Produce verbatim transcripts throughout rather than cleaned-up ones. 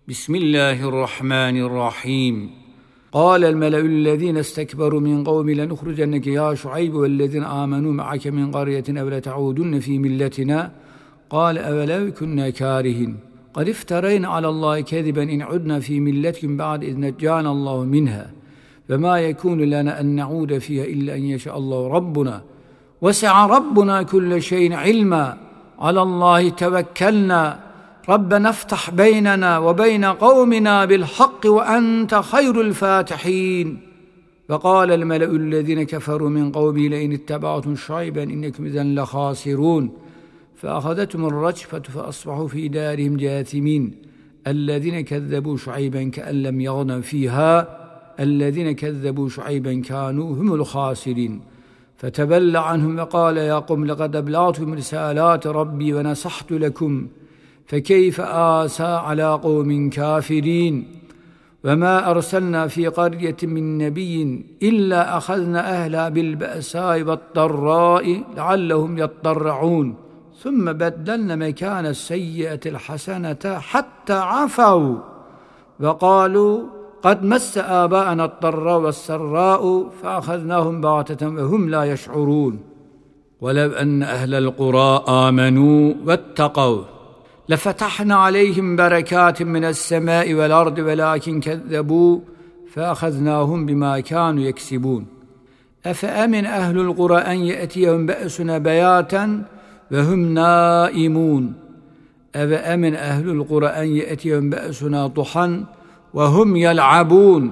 بسم الله الرحمن الرحيم. قال الملأ الذين استكبروا من قوم لنخرجنك يا شعيب والذين آمنوا معك من قرية أو لتعودن في ملتنا قال أولو كنا كارهين قد افترينا على الله كذبا إن عدنا في ملتكم بعد إذ نجانا الله منها فما يكون لنا أن نعود فيها إلا أن يشاء الله ربنا وسع ربنا كل شيء علما على الله توكلنا ربنا افتح بيننا وبين قومنا بالحق وأنت خير الفاتحين. فقال الملأ الذين كفروا من قومه لئن اتبعتم شعيبا إنكم إذن لخاسرون فأخذتهم الرجفة فأصبحوا في دارهم جاثمين الذين كذبوا شعيبا كأن لم يغنوا فيها الذين كذبوا شعيبا كانوا هم الخاسرين. فتبلى عنهم وقال يا قوم لقد أبلغتكم رسالات ربي ونصحت لكم فكيف آسى على قوم كافرين وما أرسلنا في قرية من نبي إلا أخذنا أهلها بالبأساء والضراء لعلهم يضرعون ثم بدلنا مكان السيئة الحسنة حتى عفوا وقالوا قد مس آباءنا الضراء والسراء فأخذناهم بغتة وهم لا يشعرون. ولو أن أهل القرى آمنوا واتقوا لفتحنا عليهم بركات من السماء والأرض ولكن كذبوا فأخذناهم بما كانوا يكسبون. أفأمن أهل القرى أن يأتيهم بأسنا بياتا وهم نائمون أفأمن أهل القرى أن يأتيهم بأسنا ضحى وهم يلعبون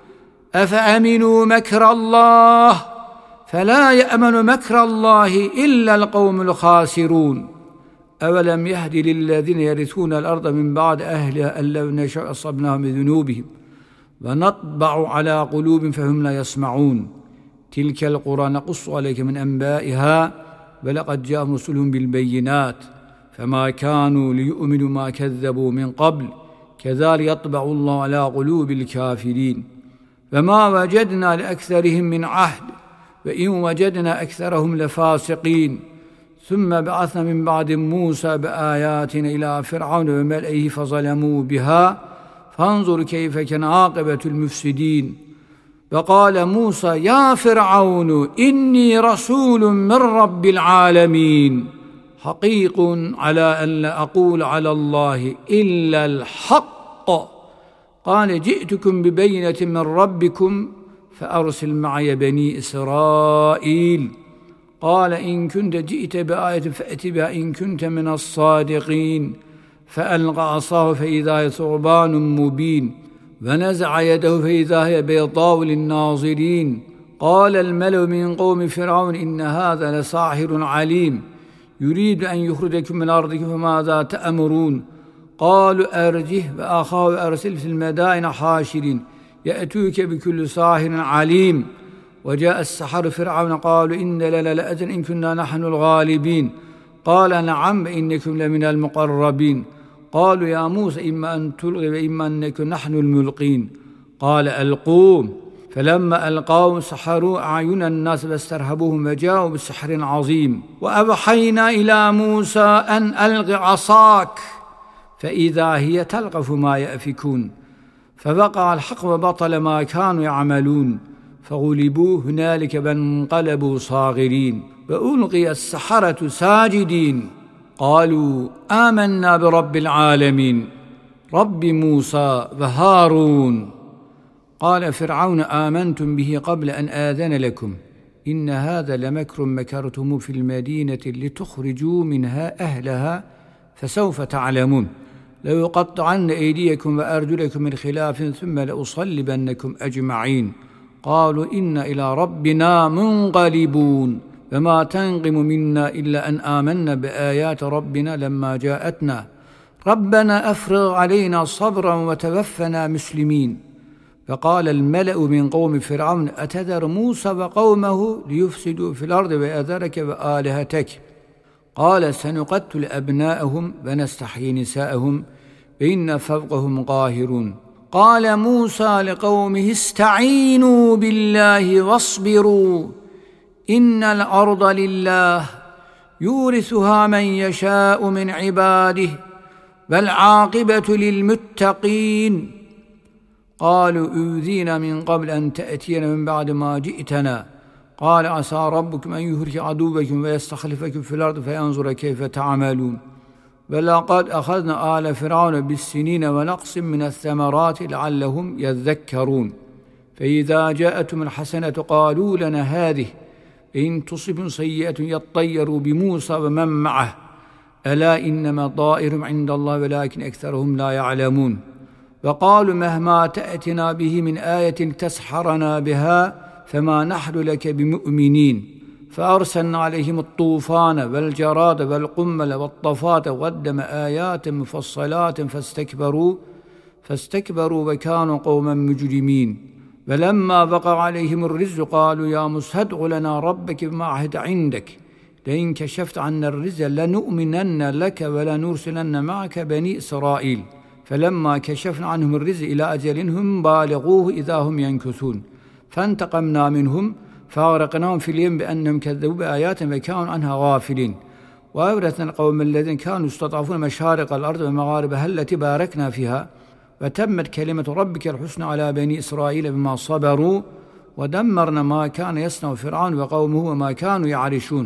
أفأمنوا مكر الله فلا يأمن مكر الله إلا القوم الخاسرون. أولم يهد للذين يرثون الأرض من بعد أهلها أن لو نشاء أصبناهم بذنوبهم ونطبع على قلوب فهم لا يسمعون تلك القرى نقص عليك من أنبائها ولقد جاءهم رسلهم بالبينات فما كانوا ليؤمنوا ما كذبوا من قبل كذلك يطبع الله على قلوب الكافرين. فما وجدنا لأكثرهم من عهد وإن وجدنا أكثرهم لفاسقين. ثم بعثنا من بعد موسى بآياتنا إلى فرعون وملئه فظلموا بها فانظر كيف كان عاقبة المفسدين. وقال موسى يا فرعون إني رسول من رب العالمين حقيق على أن لا أقول على الله إلا الحق. قال جئتكم ببينة من ربكم فأرسل معي بني إسرائيل. قال إن كنت جئت بآية فأت بها إن كنت من الصادقين فألقى عصاه فإذا هي ثعبان مبين ونزع يده فإذا هي بيضاء للناظرين. قال الملأ من قوم فرعون إن هذا لساحر عليم يريد أن يخرجكم من أرضكم فماذا تأمرون. قالوا أرجه وأخاه وأرسل في المدائن حاشرين يأتوك بكل ساحر عليم. وجاء السحر فرعون قالوا إن لنا لأجرا إن كنا نحن الغالبين. قال نعم إنكم لمن المقربين. قالوا يا موسى إما أن تلقي وإما أن نكون نحن الملقين. قال ألقوا فلما ألقوا سحروا أعين الناس واسترهبوهم وجاءوا بسحر عظيم. وأوحينا إلى موسى أن ألق عصاك فإذا هي تلقف ما يأفكون فوقع الحق وبطل ما كانوا يعملون فغلبوا هنالك وانقلبوا صاغرين وألقي السحرة ساجدين قالوا آمنا برب العالمين رب موسى وهارون. قال فرعون آمنتم به قبل أن آذن لكم إن هذا لمكر مكرتم في المدينة لتخرجوا منها أهلها فسوف تعلمون ليقطعن أيديكم وأرجلكم من خلاف ثم لأصلبنكم أجمعين. قالوا إن إلى ربنا منقلبون وما تنقم منا إلا أن آمنا بآيات ربنا لما جاءتنا ربنا أفرغ علينا صبرا وتوفنا مسلمين. فقال الملأ من قوم فرعون أتذر موسى وقومه ليفسدوا في الأرض ويذرك وآلهتك. قال سنقتل أبناءهم ونستحيي نساءهم وإن فوقهم قاهرون. قال موسى لقومه استعينوا بالله واصبروا إن الأرض لله يورثها من يشاء من عباده والعاقبة للمتقين. قالوا أوذينا من قبل أن تأتينا من بعد ما جئتنا قال عسى ربكم أن يهلك عدوكم ويستخلفكم في الأرض فينظر كيف تعملون. ولقد أخذنا آل فرعون بالسنين ونقص من الثمرات لعلهم يذكرون. فإذا جاءتهم الحسنة قالوا لنا هذه إن تصب سيئة يطيروا بموسى ومن معه ألا إنما طائرهم عند الله ولكن أكثرهم لا يعلمون. وقالوا مهما تأتنا به من آية تسحرنا بها فما نحن لك بمؤمنين. فأرسلنا عليهم الطوفان والجراد والقمل والطفات والدم آيات مفصلات فاستكبروا فاستكبروا وكانوا قوما مجرمين. ولما وقع عليهم الرجز قالوا يا موسى ادع لنا ربك بما عهد عندك لئن كشفت عنا الرجز لنؤمنن لك ولنرسلن معك بني إسرائيل. فلما كشفنا عنهم الرجز إلى أجل هم بالغوه إذا هم ينكثون. فانتقمنا منهم فأغرقناهم في اليم بأنهم كذبوا بآياتنا وكانوا عنها غافلين. وأورثنا القوم الذين كانوا يستضعفون مشارق الأرض ومغاربها التي باركنا فيها وتمت كلمة ربك الحسنى على بني إسرائيل بما صبروا ودمرنا ما كان يصنع فرعون وقومه وما كانوا يعرشون.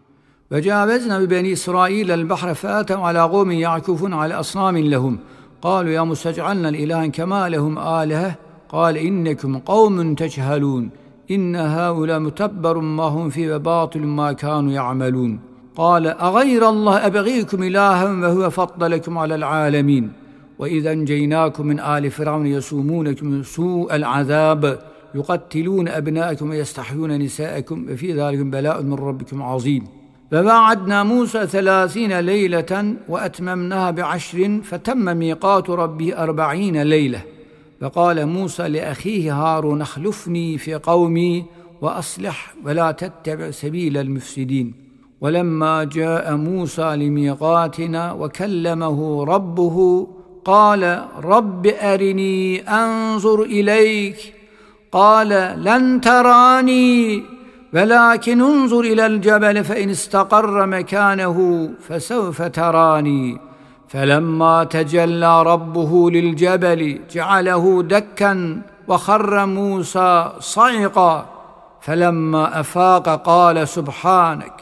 وجاوزنا ببني إسرائيل البحر فأتوا على قوم يعكفون على أصنام لهم قالوا يا موسى اجعلنا الإله كما لهم آلهة قال إنكم قوم تجهلون إن هؤلاء متبر ما هم فيه وباطل ما كانوا يعملون. قال أغير الله أبغيكم إلها وهو فضلكم على العالمين. وإذا انجيناكم من آل فرعون يسومونكم سوء العذاب يقتلون أبناءكم ويستحيون نساءكم وفي ذلك بلاء من ربكم عظيم. فواعدنا موسى ثلاثين ليلة وأتممناها بعشر فتم ميقات ربه أربعين ليلة. فقال موسى لأخيه هارون اخلفني في قومي وأصلح ولا تتبع سبيل المفسدين. ولما جاء موسى لميقاتنا وكلمه ربه قال رب أرني أنظر إليك قال لن تراني ولكن انظر إلى الجبل فإن استقر مكانه فسوف تراني. فلما تجلى ربه للجبل جعله دكا وخر موسى صعقا. فلما أفاق قال سبحانك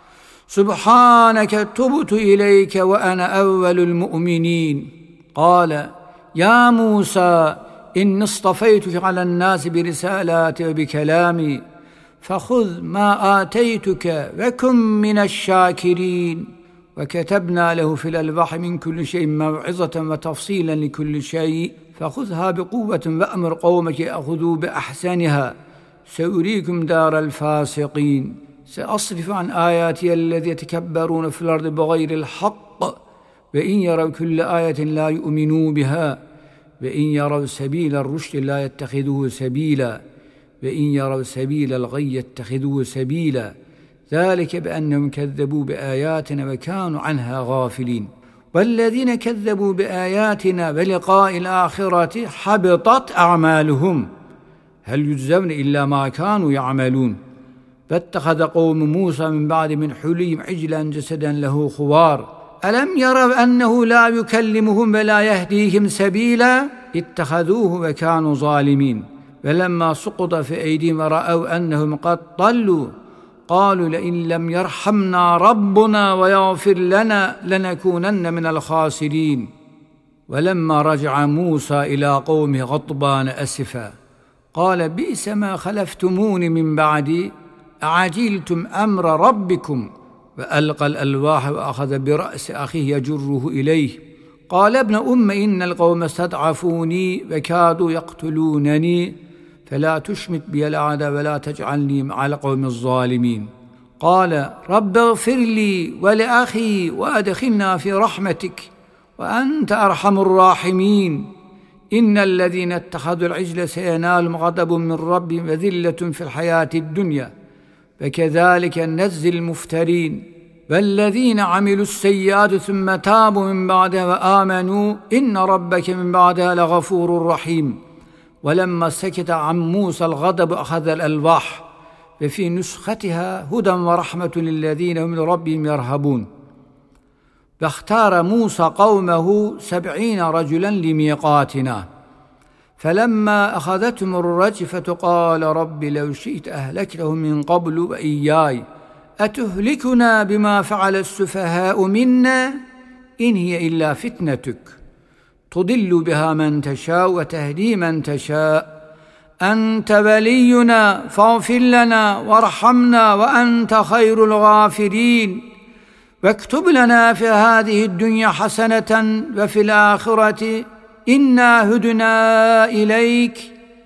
سبحانك تبت إليك وأنا أول المؤمنين. قال يا موسى إني اصطفيتك على الناس برسالاتي وبكلامي فخذ ما آتيتك وكن من الشاكرين. وكتبنا له في الألواح من كل شيء موعظة وتفصيلا لكل شيء فخذها بقوة وأمر قومك يأخذوا بأحسنها سأريكم دار الفاسقين. سأصرف عن آياتي الذين يتكبرون في الأرض بغير الحق وإن يروا كل آية لا يؤمنوا بها وإن يروا سبيل الرشد لا يتخذوه سبيلا وإن يروا سبيل الغي يتخذوه سبيلا ذلك بأنهم كذبوا بآياتنا وكانوا عنها غافلين. والذين كذبوا بآياتنا ولقاء الآخرة حبطت أعمالهم هل يجزون إلا ما كانوا يعملون. فاتخذ قوم موسى من بعد من حليهم عجلا جسدا له خوار ألم يروا أنه لا يكلمهم ولا يهديهم سبيلا اتخذوه وكانوا ظالمين. ولما سقط في أيديهم ورأوا أنهم قد ضلوا قالوا لئن لم يرحمنا ربنا ويغفر لنا لنكونن من الخاسرين. ولما رجع موسى إلى قومه غضبان أسفا قال بئس ما خلفتموني من بعدي أعجلتم أمر ربكم. وألقى الألواح وأخذ برأس أخيه يجره إليه قال ابن أم إن القوم استضعفوني وكادوا يقتلونني فلا تشمت بي الأعداء ولا تجعلني مع القوم الظالمين. قال رب اغفر لي ولأخي وأدخلنا في رحمتك وأنت أرحم الراحمين. إن الذين اتخذوا العجل سينالهم غضب من ربهم وذلة في الحياة الدنيا فكذلك نجزي المفترين. والذين عملوا السيئات ثم تابوا من بعدها وآمنوا إن ربك من بعدها لغفور رحيم. ولما سكت عن موسى الغضب أخذ الألواح وفي نسختها هدى ورحمة للذين هم لربهم يرهبون. فاختار موسى قومه سبعين رجلا لميقاتنا فلما أخذتهم الرجفة قال رب لو شئت أهلكتهم من قبل وإياي أتهلكنا بما فعل السفهاء منا إن هي إلا فتنتك تضل بها من تشاء وتهدي من تشاء أنت ولينا فاغفر لنا وارحمنا وأنت خير الغافرين واكتب لنا في هذه الدنيا حسنة وفي الآخرة إنا هدنا إليك.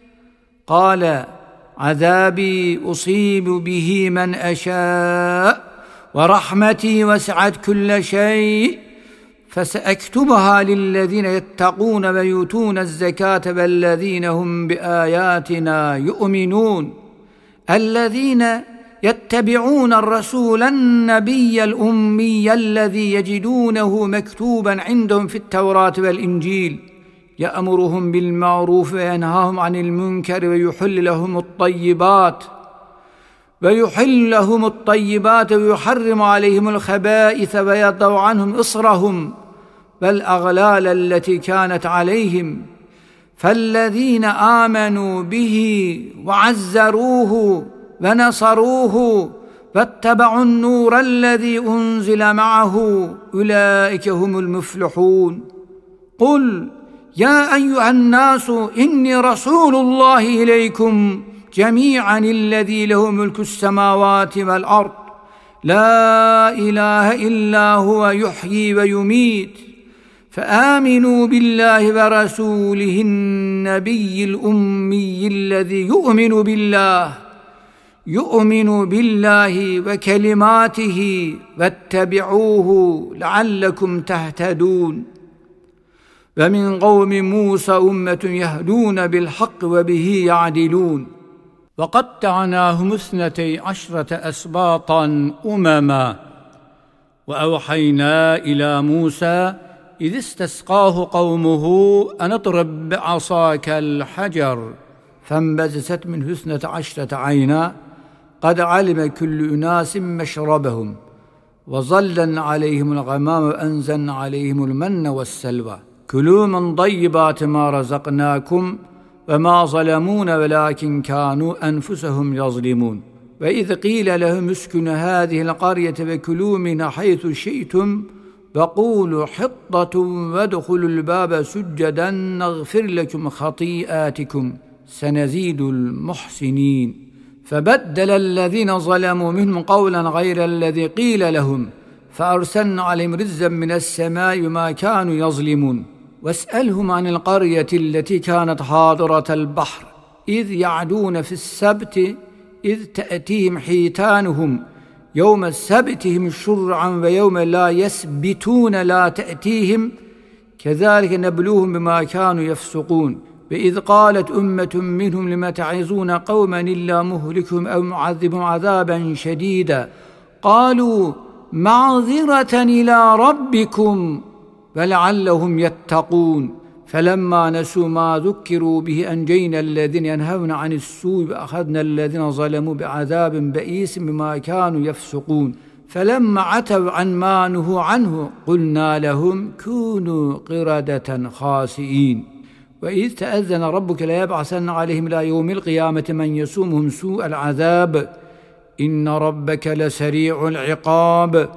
قال عذابي أصيب به من أشاء ورحمتي وسعت كل شيء فسأكتبها للذين يتقون ويؤتون الزكاة والذين هم بآياتنا يؤمنون الذين يتبعون الرسول النبي الأمي الذي يجدونه مكتوبا عندهم في التوراة والإنجيل يأمرهم بالمعروف وينهاهم عن المنكر ويحل لهم الطيبات ويحل لهم الطيبات ويحرم عليهم الخبائث ويضع عنهم إصرهم والأغلال التي كانت عليهم فالذين آمنوا به وعزروه ونصروه واتبعوا النور الذي أنزل معه أولئك هم المفلحون. قل يا أيها الناس إني رسول الله إليكم جميعا الذي له ملك السماوات والأرض لا إله إلا هو يحيي ويميت فآمنوا بالله ورسوله النبي الأمي الذي يؤمن بالله يؤمن بالله وكلماته واتبعوه لعلكم تهتدون. ومن قوم موسى أمة يهدون بالحق وبه يعدلون وقطعناهم اثنتي عشرة أسباطا أمما وأوحينا إلى موسى إذ استسقاه قومه أن اضرب بعصاك الحجر فانبجست منه اثنتا عشرة عينا قد علم كل أناس مشربهم وظللنا عليهم الغمام وأنزلنا عليهم المن والسلوى كلوا من طيبات ما رزقناكم وما ظلمون ولكن كانوا أنفسهم يظلمون. وإذ قيل لهم اسكنوا هذه القرية وكلوا منها حيث شئتم وقولوا حطة وادخلوا الباب سجدا نغفر لكم خطيئاتكم سنزيد المحسنين. فبدل الذين ظلموا منهم قولا غير الذي قيل لهم فأرسلنا عليهم رجزا من السماء وما كانوا يظلمون. واسألهم عن القرية التي كانت حاضرة البحر إذ يعدون في السبت إذ تأتيهم حيتانهم يوم سبتهم شرعا ويوم لا يسبتون لا تأتيهم كذلك نبلوهم بما كانوا يفسقون. وإذ قالت أمة منهم لم تعظون قوما إلا مهلكهم أو معذبهم عذابا شديدا قالوا معذرة إلى ربكم ولعلهم يتقون. فلما نسوا ما ذكروا به أنجينا الذين ينهون عن السوء وأخذنا الذين ظلموا بعذاب بئيس بما كانوا يفسقون. فلما عتوا عن ما نهوا عنه قلنا لهم كونوا قردة خاسئين. وإذ تأذن ربك ليبعثن عليهم إلى يوم القيامة من يسومهم سوء العذاب إن ربك لسريع العقاب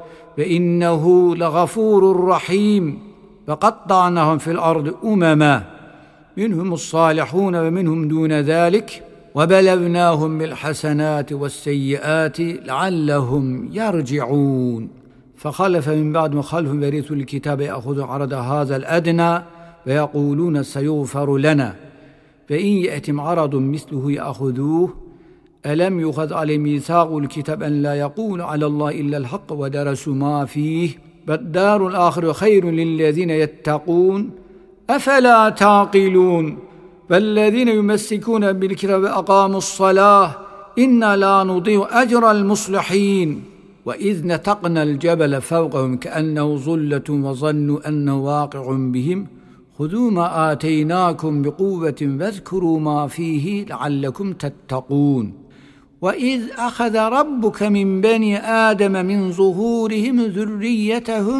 وإنه لغفور رحيم. فقطعناهم في الأرض أمما منهم الصالحون ومنهم دون ذلك وبلوناهم بالحسنات والسيئات لعلهم يرجعون. فخلف من بعد ما خلف ورثوا الكتاب يأخذوا عرض هذا الأدنى ويقولون سيغفر لنا فإن يأتم عرض مثله يأخذوه ألم يؤخذ عليه ميثاق الكتاب أن لا يقول على الله إلا الحق ودرسوا ما فيه والدار الآخرة خير للذين يتقون أفلا تعقلون. والذين يمسكون بالكتاب وأقاموا الصلاة إنا لا نضيع أجر المصلحين. وإذ نتقنا الجبل فوقهم كأنه ظلة وظنوا أنه واقع بهم خذوا ما آتيناكم بقوة واذكروا ما فيه لعلكم تتقون. وإذ أخذ ربك من بني آدم من ظهورهم ذريتهم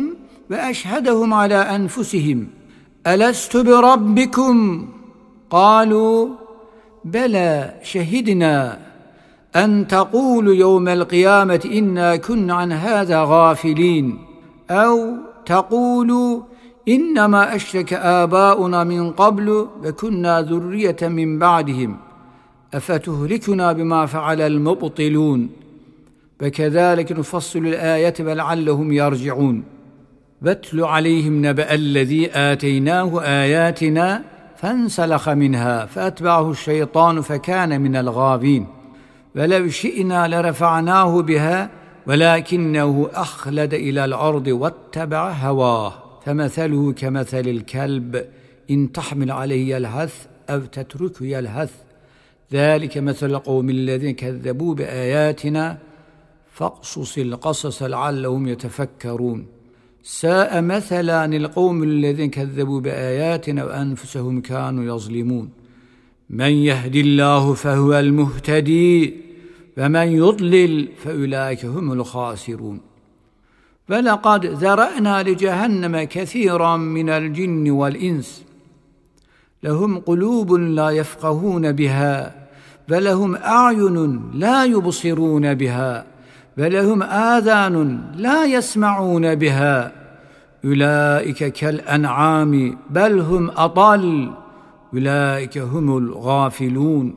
وأشهدهم على أنفسهم ألست بربكم قالوا بلى شهدنا أن تقولوا يوم القيامة إنا كنا عن هذا غافلين أو تقولوا إنما أشرك آباؤنا من قبل وكنا ذرية من بعدهم أفتهلكنا بما فعل المبطلون وكذلك نفصل الآيات ولعلهم يرجعون واتل عليهم نبأ الذي آتيناه آياتنا فانسلخ منها فأتبعه الشيطان فكان من الغاوين ولو شئنا لرفعناه بها ولكنه أخلد إلى الأرض واتبع هواه فمثله كمثل الكلب إن تحمل عليه يلهث أو تتركه يلهث ذلك مثل القوم الذين كذبوا بآياتنا فاقصص القصص لعلهم يتفكرون ساء مثلا القوم الذين كذبوا بآياتنا وأنفسهم كانوا يظلمون من يهدي الله فهو المهتدي ومن يضلل فأولئك هم الخاسرون ولقد ذرأنا لجهنم كثيرا من الجن والإنس لهم قلوب لا يفقهون بها ولهم أعين لا يبصرون بها ولهم آذان لا يسمعون بها أولئك كالأنعام بل هم أضل أولئك هم الغافلون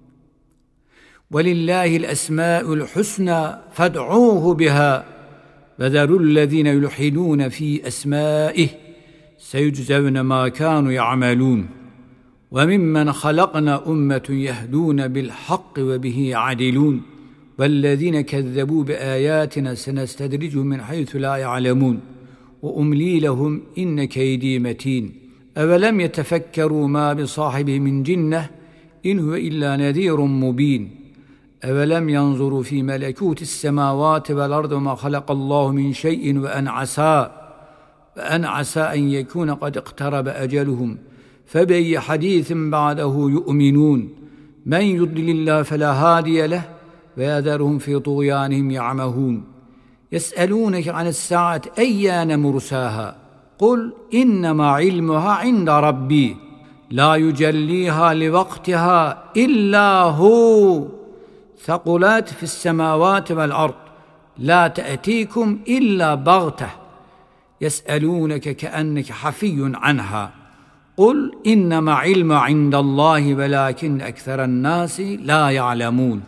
ولله الأسماء الحسنى فادعوه بها وذروا الذين يلحدون في أسمائه سيجزون ما كانوا يعملون وممن خلقنا أمة يهدون بالحق وبه يعدلون والذين كذبوا بآياتنا سنستدرجهم من حيث لا يعلمون وأملي لهم إن كيدي متين أولم يتفكروا ما بصاحبه من جنة إن هو إلا نذير مبين أولم ينظروا في ملكوت السماوات والأرض وما خلق الله من شيء وأن عسى وأن عسى أن يكون قد اقترب أجلهم فبأي حديث بعده يؤمنون من يضلل الله فلا هادي له ويذرهم في طغيانهم يعمهون يسألونك عن الساعة أيان مرساها قل إنما علمها عند ربي لا يجليها لوقتها إلا هو ثقلت في السماوات والأرض لا تأتيكم إلا بغتة يسألونك كأنك حفي عنها قل إنما علم عند الله ولكن أكثر الناس لا يعلمون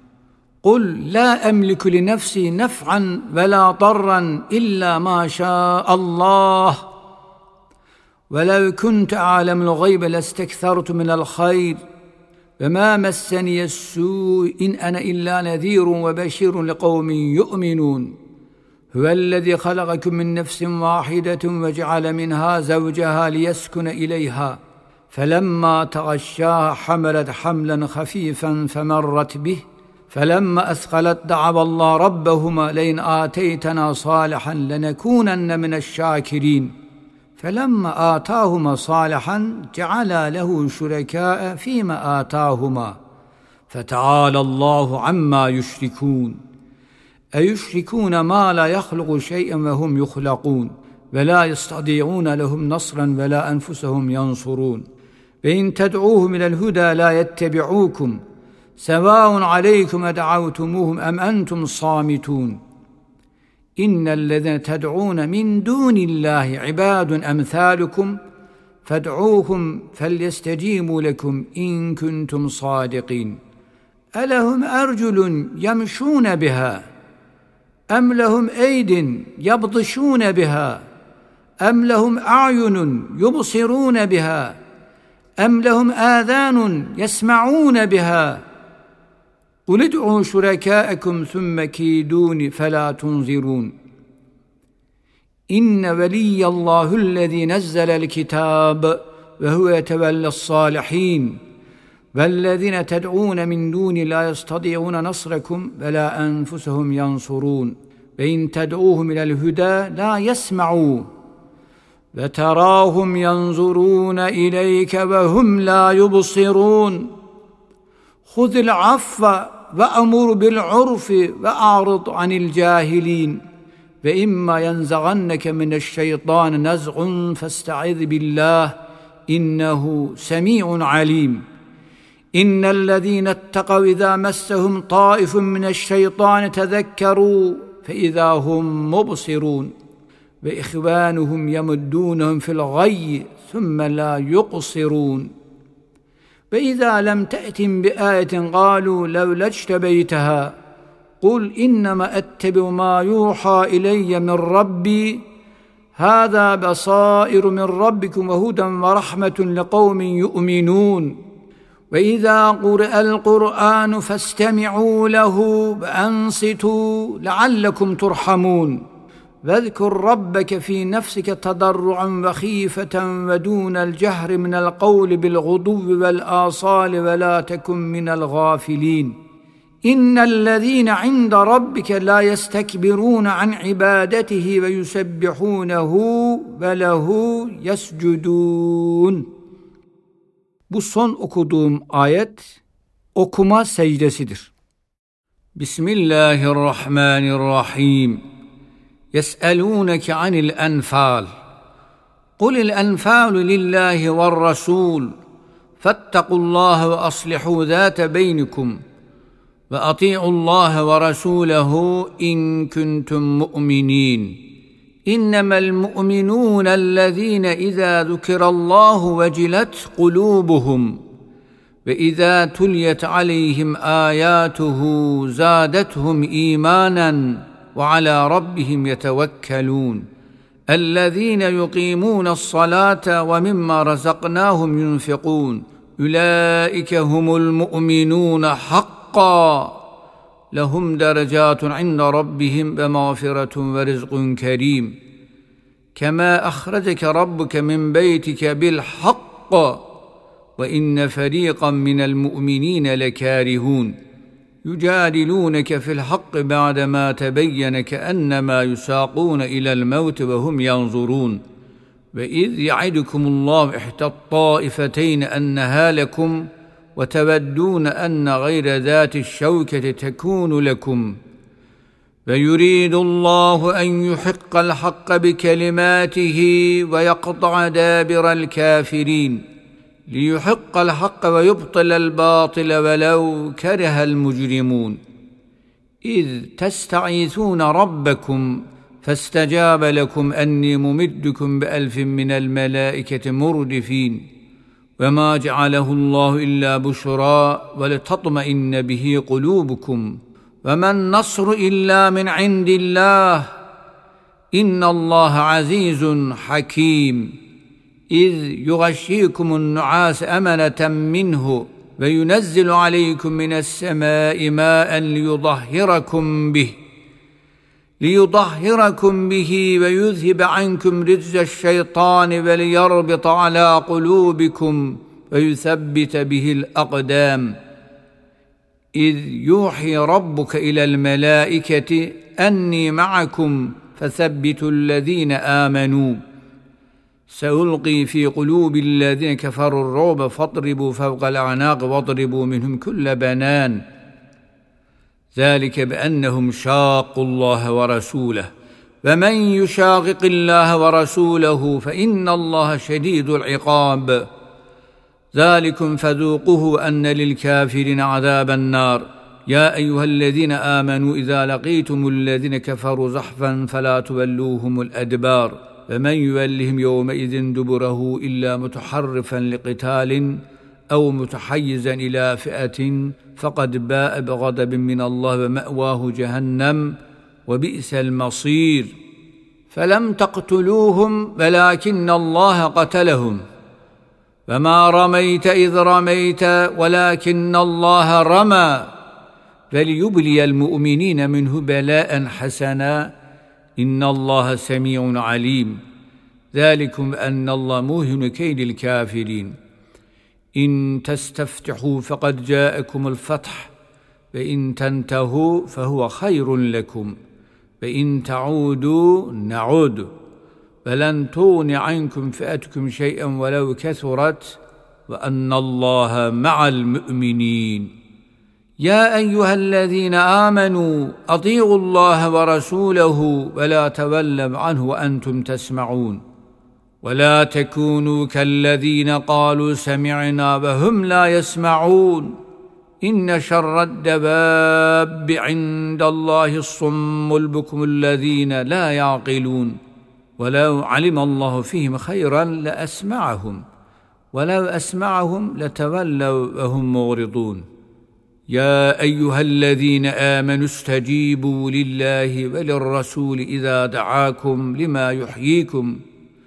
قل لا أملك لنفسي نفعا ولا ضرا إلا ما شاء الله ولو كنت أعلم الغيب لاستكثرت من الخير وما مسني السوء إن أنا إلا نذير وبشير لقوم يؤمنون هو الذي خلقكم من نفس واحدة وجعل منها زوجها ليسكن إليها فلما تغشاها حملت حملا خفيفا فمرت به فلما أثقلت دعوا الله ربهما لئن آتيتنا صالحا لنكونن من الشاكرين فلما آتاهما صالحا جعل له شركاء فيما آتاهما فتعالى الله عما يشركون أيشركون ما لا يخلق شيئا وهم يخلقون ولا يستطيعون لهم نصرا ولا أنفسهم ينصرون وإن تدعوهم إلى الهدى لا يتبعوكم سواء عليكم أدعوتموهم أم أنتم صامتون إن الذين تدعون من دون الله عباد أمثالكم فادعوهم فليستجيبوا لكم إن كنتم صادقين ألهم أرجل يمشون بها أم لهم أيد يبطشون بها أم لهم أعين يبصرون بها أم لهم آذان يسمعون بها قل ادعوا شركاءكم ثم كيدون فلا تنظرون إن ولي الله الذي نزل الكتاب وهو يتولى الصالحين والذين تدعون من دون لا يستطيعون نصركم ولا أنفسهم ينصرون وإن تدعوهم إلى الهدى لا يسمعوا وتراهم ينظرون إليك وهم لا يبصرون خذ العفو وأمر بالعرف وأعرض عن الجاهلين وإما ينزغنك من الشيطان نزغ فاستعذ بالله إنه سميع عليم إن الذين اتقوا إذا مسهم طائف من الشيطان تذكروا فإذا هم مبصرون وإخوانهم يمدونهم في الغي ثم لا يقصرون وإذا لم تأتم بآية قالوا لولا اجتبيتها قل إنما أتبع ما يوحى إلي من ربي هذا بصائر من ربكم وهدى ورحمة لقوم يؤمنون وإذا قرئ القرآن فاستمعوا له وأنصتوا لعلكم ترحمون واذكر ربك في نفسك تضرعا وخيفة ودون الجهر من القول بالغدو والآصال ولا تكن من الغافلين إن الذين عند ربك لا يستكبرون عن عبادته ويسبحونه وله يسجدون. Bu son okuduğum ayet okuma secdesidir. Bismillahirrahmanirrahim. يسألونك عن الأنفال قل الأنفال لله والرسول فاتقوا الله وأصلحوا ذات بينكم وأطيعوا الله ورسوله إن كنتم مؤمنين إنما المؤمنون الذين إذا ذكر الله وجلت قلوبهم وإذا تليت عليهم آياته زادتهم إيمانا وعلى ربهم يتوكلون الذين يقيمون الصلاة ومما رزقناهم ينفقون أولئك هم المؤمنون حقا لهم درجات عند ربهم ومغفرة ورزق كريم كما أخرجك ربك من بيتك بالحق وإن فريقا من المؤمنين لكارهون يجادلونك في الحق بعدما تبين كأنما يساقون إلى الموت وهم ينظرون وإذ يعدكم الله إحدى الطائفتين أنها لكم وتودون أن غير ذات الشوكة تكون لكم ويريد الله أن يحق الحق بكلماته ويقطع دابر الكافرين ليحق الحق ويبطل الباطل ولو كره المجرمون إذ تستعيثون ربكم فاستجاب لكم أني ممدكم بألف من الملائكة مردفين وما جعله الله إلا بشرى ولتطمئن به قلوبكم وما النصر إلا من عند الله إن الله عزيز حكيم إذ يغشيكم النعاس أمنة منه وينزل عليكم من السماء ماء ليطهركم به ليطهركم به ويذهب عنكم رجز الشيطان وليربط على قلوبكم ويثبت به الأقدام إذ يوحي ربك إلى الملائكة أني معكم فثبتوا الذين آمنوا سألقي في قلوب الذين كفروا الرعب فاضربوا فوق الأعناق واضربوا منهم كل بنان ذلك بأنهم شاقوا الله ورسوله ومن يشاقق الله ورسوله فإن الله شديد العقاب ذلكم فذوقوه أن للكافرين عذاب النار يا أيها الذين آمنوا إذا لقيتم الذين كفروا زحفا فلا تولوهم الأدبار ومن يولهم يومئذ دبره إلا متحرفا لقتال أو متحيزا إلى فئة فقد باء بغضب من الله ومأواه جهنم وبئس المصير فلم تقتلوهم ولكن الله قتلهم وما رميت إذ رميت ولكن الله رمى فليبلي المؤمنين منه بلاء حسنا إن الله سميع عليم ذلكم أن الله موهن كيد الكافرين إن تستفتحوا فقد جاءكم الفتح وإن تنتهوا فهو خير لكم وإن تعودوا نعود فلن تغن عنكم فئتكم شيئا ولو كثرت وأن الله مع المؤمنين يا أيها الذين آمنوا أطيعوا الله ورسوله ولا تولوا عنه وأنتم تسمعون ولا تكونوا كالذين قالوا سمعنا وهم لا يسمعون إن شر الدواب عند الله الصم البكم الذين لا يعقلون ولو علم الله فيهم خيرا لأسمعهم ولو أسمعهم لتولوا وهم معرضون يا أيها الذين آمنوا استجيبوا لله وللرسول إذا دعاكم لما يحييكم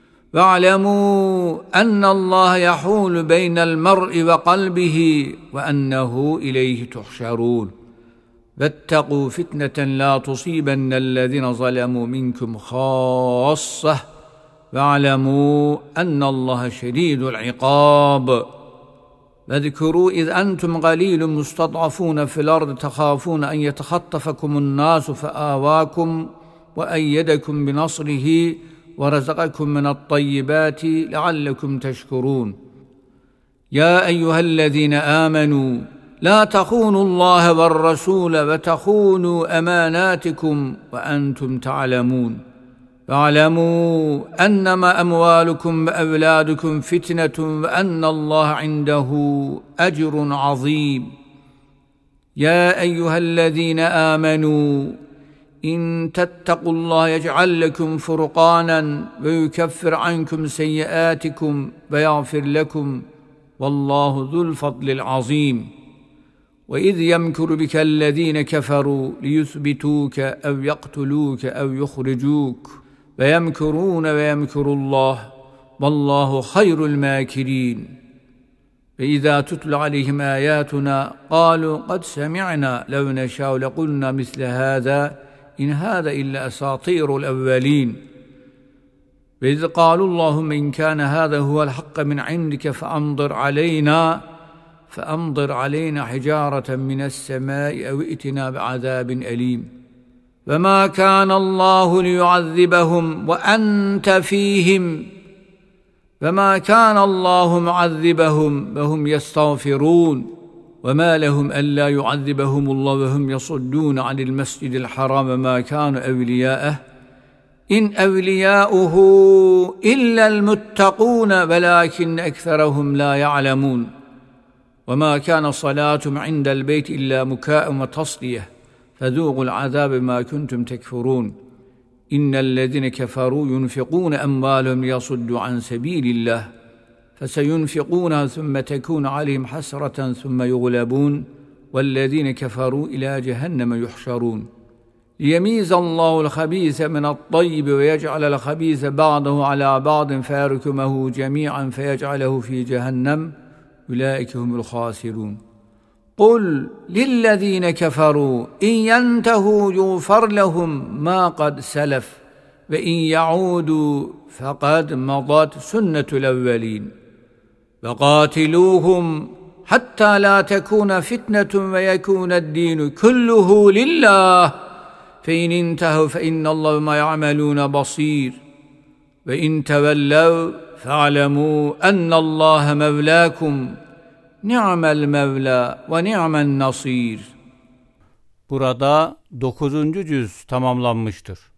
واعلموا أن الله يحول بين المرء وقلبه وأنه إليه تحشرون واتقوا فتنة لا تصيبن الذين ظلموا منكم خاصة واعلموا أن الله شديد العقاب واذكروا إذ أنتم قليل مستضعفون في الأرض تخافون أن يتخطفكم الناس فآواكم وأيدكم بنصره ورزقكم من الطيبات لعلكم تشكرون يا أيها الذين آمنوا لا تخونوا الله والرسول وتخونوا أماناتكم وأنتم تعلمون واعلموا أنما أموالكم وأولادكم فتنة وأن الله عنده أجر عظيم يا أيها الذين آمنوا إن تتقوا الله يجعل لكم فرقانا ويكفر عنكم سيئاتكم ويغفر لكم والله ذو الفضل العظيم وإذ يمكر بك الذين كفروا ليثبتوك أو يقتلوك أو يخرجوك ويمكرون ويمكر الله والله خير الماكرين فإذا تتلى عليهم آياتنا قالوا قد سمعنا لو نشاء لقلنا مثل هذا إن هذا إلا أساطير الأولين وإذ قالوا اللهم إن كان هذا هو الحق من عندك فأمطر علينا فأمطر علينا حجارة من السماء أو ائتنا بعذاب أليم وما كان الله ليعذبهم وأنت فيهم وما كان الله معذبهم وهم يستغفرون وما لهم ألا يعذبهم الله وهم يصدون عن المسجد الحرام وما كانوا أولياءه إن أولياؤه إلا المتقون ولكن أكثرهم لا يعلمون وما كان صلاتهم عند البيت إلا مكاء وتصدية فذوقوا العذاب ما كنتم تكفرون إن الذين كفروا ينفقون أموالهم ليصدوا عن سبيل الله فسينفقونها ثم تكون عليهم حسرة ثم يغلبون والذين كفروا إلى جهنم يحشرون ليميز الله الخبيث من الطيب ويجعل الخبيث بعضه على بعض فيركمه جميعا فيجعله في جهنم أولئك هم الخاسرون قل للذين كفروا إن ينتهوا يغفر لهم ما قد سلف وإن يعودوا فقد مضت سنة الأولين وقاتلوهم حتى لا تكون فتنة ويكون الدين كله لله فإن انتهوا فإن الله ما يعملون بصير وإن تولوا فاعلموا أن الله مولاكم ni'mel mevla ve ni'men nasir. Burada dokuzuncu cüz tamamlanmıştır.